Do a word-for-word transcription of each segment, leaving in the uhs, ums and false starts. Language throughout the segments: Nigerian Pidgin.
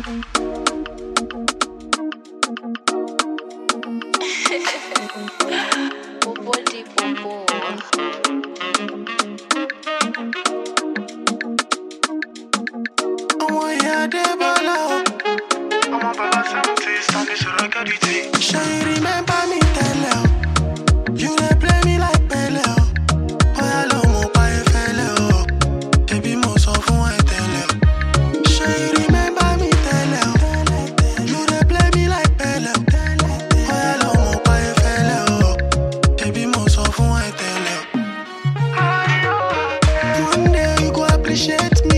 Body bobo. Ọmọ ìyá Adébọ́lá o. Ọmọ bàbá seventy Sunday sọ̀rọ̀ gẹ́dìtì. Ṣé you remember me tẹ́lẹ̀ o? You dey play me like Pele o. Bóyá ló mú pa efele o. Ẹbí mo sọ fún ẹ tẹ́lẹ̀ o. Ṣé you remember me tẹ́lẹ̀ o? You dey play me like Pele o. Bóyá ló mú pa efele o. Ẹbí mo sọ fún ẹ tẹ́lẹ̀ o. One day you go appreciate me.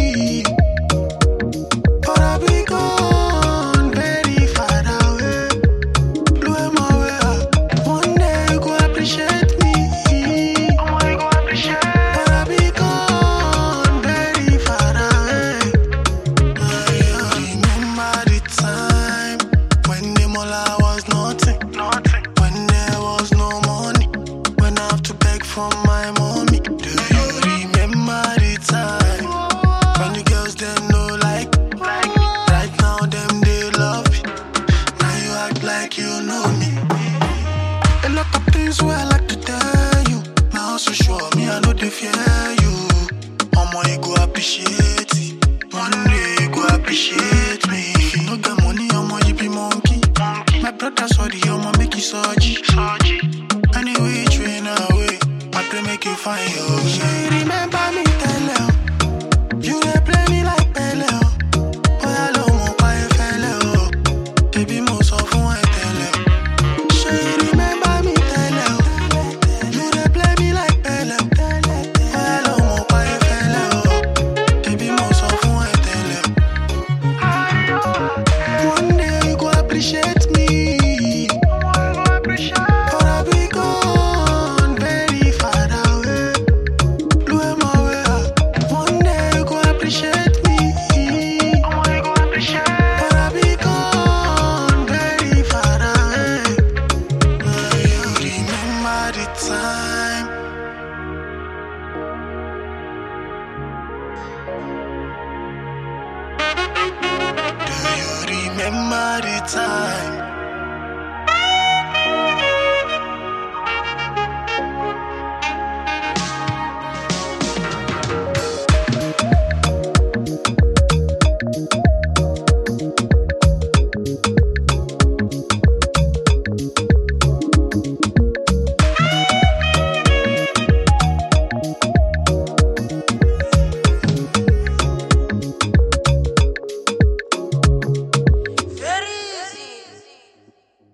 From my mommy, do you remember the time when the girls them know like, like me? Right now them they love me. Now you act like you know me. A lot of things where I like to tell you. Now so sure me I know they fear you. Omo you go appreciate it. One day you go appreciate me. If you no get money, omo you be monkey. My brother sorry, omo make you surgery. Anyway, train away. My play make you fine, yo. You remember me, tẹ́lẹ̀ o. You dey play me like Pele o. Bóyá ló mú pa efele o. Ẹbí mo sọ fún ẹ tẹ́lẹ̀ o. Ṣé you remember me, tẹ́lẹ̀ o. You dey play me like Pele o. Bóyá ló mú pa efele o. Ẹbí mo sọ fún ẹ tẹ́lẹ̀ o. One day you go appreciate me. Time. Do you remember the time?